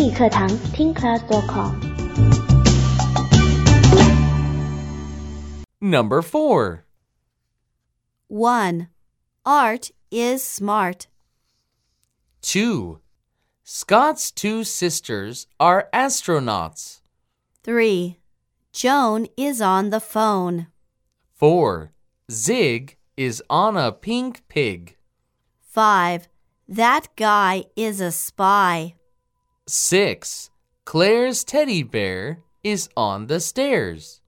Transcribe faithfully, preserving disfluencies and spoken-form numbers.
语课堂听 class dot com。 Number four. one. Art is smart. two. Scott's two sisters are astronauts. three. Joan is on the phone. four. Zig is on a pink pig. five. That guy is a spy. six. Claire's teddy bear is on the stairs.